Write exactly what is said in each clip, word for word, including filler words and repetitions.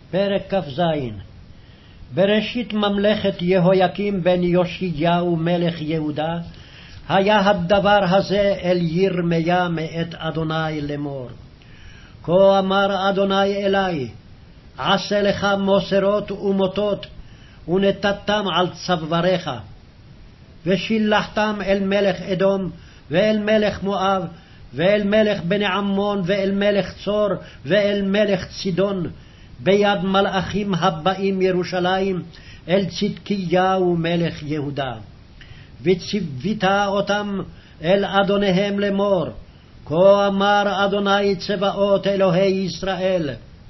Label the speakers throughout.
Speaker 1: פרק כ"ז. בראשית ממלכת יהויקים בן יאשיהו מלך יהודה, היה הדבר הזה אל ירמיה מאת אדוני לאמור. כה אמר אדוני אלי, עשה לך מוסרות ומוטות, ונתתם על צוואריך, ושילחתם אל מלך אדום, ואל מלך מואב, ואל מלך בני עמון, ואל מלך צור, ואל מלך צידון, ביד מלאכים הבאים ירושלים, אל צדקיהו מלך יהודה. וציווית אותם אל אדוניהם לאמור, כה אמר אדוני צבאות אלוהי ישראל,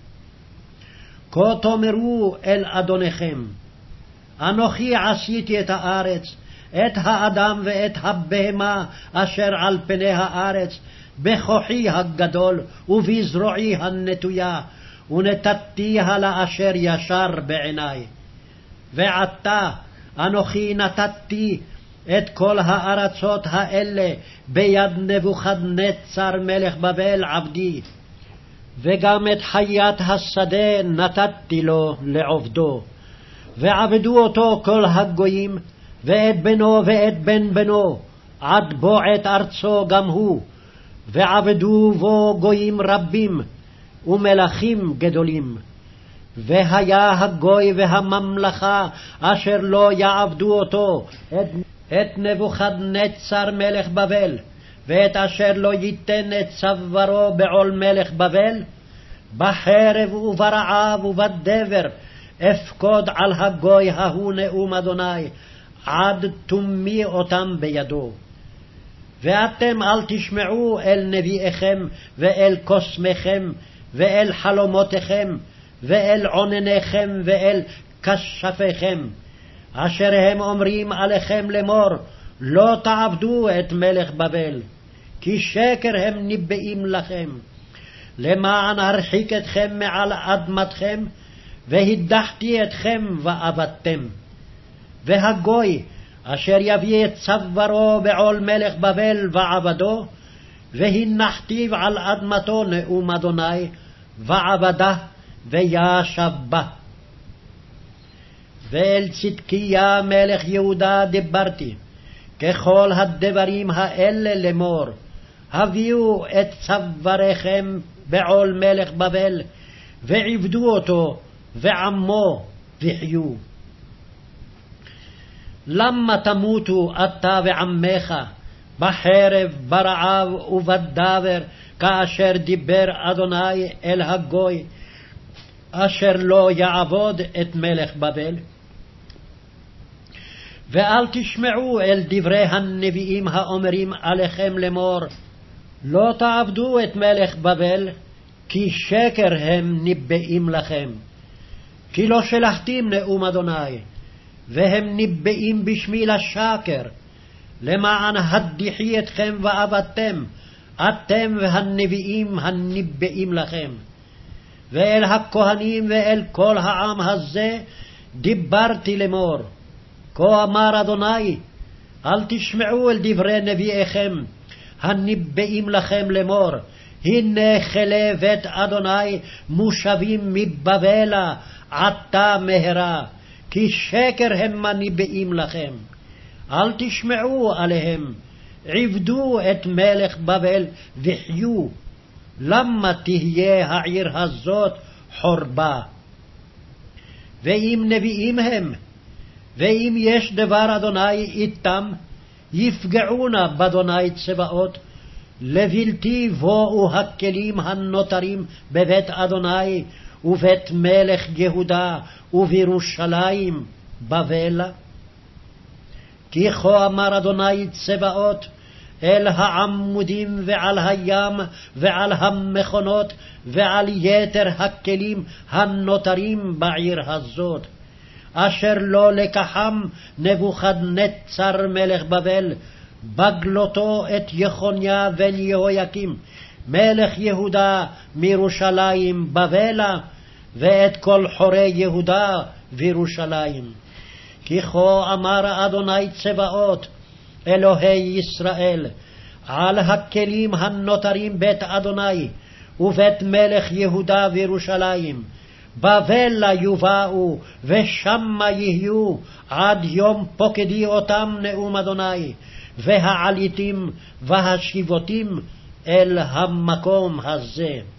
Speaker 1: כה תאמרו אל אדוניכם, אנוכי עשיתי את הארץ, את האדם ואת הבהמה אשר על פני הארץ, בכוחי הגדול ובזרועי הנטויה, ונתתיה לאשר ישר בעיני. ועתה אנוכי נתתי את כל הארצות האלה ביד נבוכדנצר מלך בבל עבדי, וגם את חיית השדה נתתי לו לעובדו. ועבדו אותו כל הגויים, ואת בנו ואת בן בנו, עד בועט ארצו גם הוא, ועבדו בו גויים רבים ומלכים גדולים. והיה הגוי והממלכה אשר לא יעבדו אותו, את, את נבוכדנצר מלך בבל, ואת אשר לא ייתן את צווארו בעול מלך בבל, בחרב וברעב ובדבר אפקוד על הגוי ההוא נאום אדוני, עד תומי אותם בידו. ואתם אל תשמעו אל נביאיכם ואל קוסמכם ואל חלומותיכם ואל עונניכם ואל כשפיכם, אשר הם אומרים עליכם לאמור, לא תעבדו את מלך בבל, כי שקר הם ניבאים לכם, למען הרחיק אתכם מעל אדמתכם, והדחתי אתכם ועבדתם. והגוי אשר יביא את צווארו בעול מלך בבל ועבדו, והנחתיו על אדמתו נאום אדוני, ועבדה וישב בה. ואל צדקיה מלך יהודה דיברתי, ככל הדברים האלה לאמור, הביאו את צוואריכם בעול מלך בבל, ועבדו אותו ועמו וחיו. למה תמותו אתה ועמך בחרב, ברעב ובדבר, כאשר דיבר אדוני אל הגוי אשר לא יעבוד את מלך בבל? ואל תשמעו אל דברי הנביאים האומרים עליכם לאמור, לא תעבדו את מלך בבל, כי שקר הם ניבאים לכם. כי לא שלחתים נאום אדוני, והם ניבאים בשמי לשקר, למען הדיחי אתכם ועבדתם, אתם והנביאים הניבאים לכם. ואל הכהנים ואל כל העם הזה דיברתי לאמור, כה אמר אדוני, אל תשמעו אל דברי נביאיכם הניבאים לכם לאמור, הנה כלי בית אדוני מושבים מבבלה עתה מהרה, כי שקר הם הניבאים לכם. אל תשמעו עליהם, עבדו את מלך בבל וחיו, למה תהיה העיר הזאת חורבה? ואם נביאים הם, ואם יש דבר אדוני איתם, יפגעונה באדוני צבאות, לבלתי בואו הכלים הנותרים בבית אדוני ובית מלך יהודה ובירושלים בבלה. כי כה אמר אדוני צבאות, אל העמודים ועל הים ועל המכונות ועל יתר הכלים הנותרים בעיר הזאת, אשר לא לקחם נבוכדנצר מלך בבל בגלותו את יחוניה בן יהויקים מלך יהודה מירושלים בבלה, ואת כל חורי יהודה וירושלים. כי כה אמר אדוני צבאות אלוהי ישראל, על הכלים הנותרים בית אדוני ובית מלך יהודה וירושלים, בבלה יובאו, ושמה יהיו, עד יום פוקדי אותם נאום אדוני, והעליתים והשיבותים אל המקום הזה.